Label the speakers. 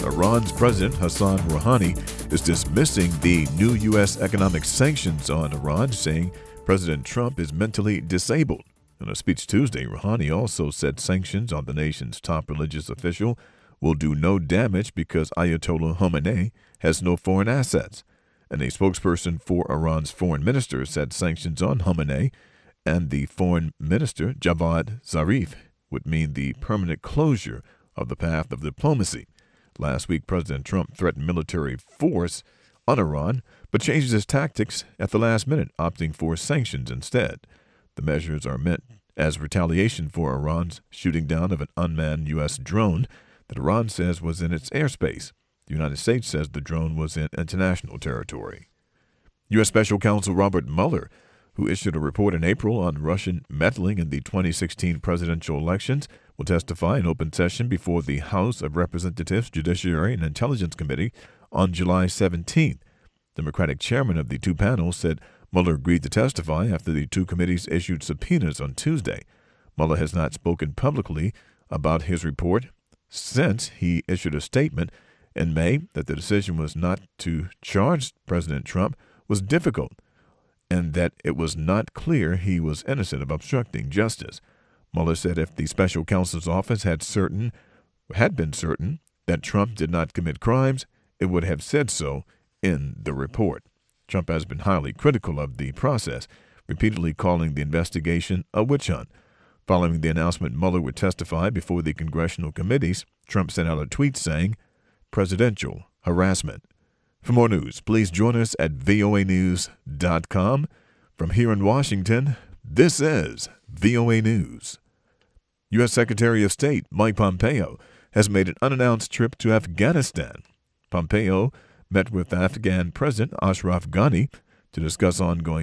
Speaker 1: Iran's President Hassan Rouhani is dismissing the new U.S. economic sanctions on Iran, saying President Trump is mentally disabled. In a speech Tuesday, Rouhani also said sanctions on the nation's top religious official will do no damage because Ayatollah Khamenei has no foreign assets. And a spokesperson for Iran's foreign minister said sanctions on Khamenei and the foreign minister, Javad Zarif, would mean the permanent closure of the path of diplomacy. Last week, President Trump threatened military force on Iran, but changed his tactics at the last minute, opting for sanctions instead. The measures are meant as retaliation for Iran's shooting down of an unmanned U.S. drone that Iran says was in its airspace. The United States says the drone was in international territory. U.S. Special Counsel Robert Mueller, who issued a report in April on Russian meddling in the 2016 presidential elections, will testify in open session before the House of Representatives Judiciary and Intelligence Committee on July 17th. Democratic chairman of the two panels said Mueller agreed to testify after the two committees issued subpoenas on Tuesday. Mueller has not spoken publicly about his report since he issued a statement in May that the decision was not to charge President Trump was difficult and that it was not clear he was innocent of obstructing justice. Mueller said if the special counsel's office had been certain that Trump did not commit crimes, it would have said so in the report. Trump has been highly critical of the process, repeatedly calling the investigation a witch hunt. Following the announcement Mueller would testify before the congressional committees, Trump sent out a tweet saying, "Presidential harassment." For more news, please join us at voanews.com. From here in Washington, this is VOA News. U.S. Secretary of State Mike Pompeo has made an unannounced trip to Afghanistan. Pompeo met with Afghan President Ashraf Ghani to discuss ongoing